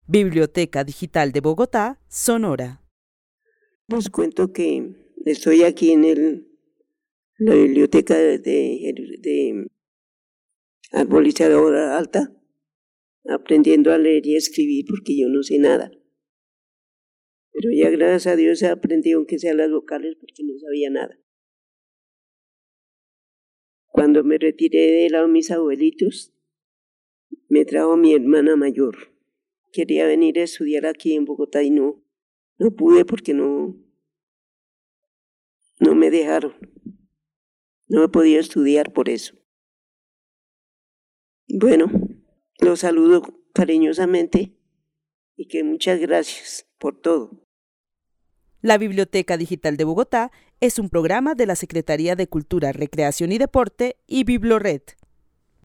Biblioteca Digital de Bogotá, Sonora. Les cuento que estoy aquí en la biblioteca de Arbolizadora Alta, aprendiendo a leer y a escribir porque yo no sé nada. Pero ya gracias a Dios he aprendido aunque sea las vocales porque no sabía nada. Cuando me retiré de lado de mis abuelitos, me trajo mi hermana mayor. Quería venir a estudiar aquí en Bogotá y no pude porque no me dejaron. No he podido estudiar por eso. Bueno, los saludo cariñosamente y que muchas gracias por todo. La Biblioteca Digital de Bogotá es un programa de la Secretaría de Cultura, Recreación y Deporte y Biblored.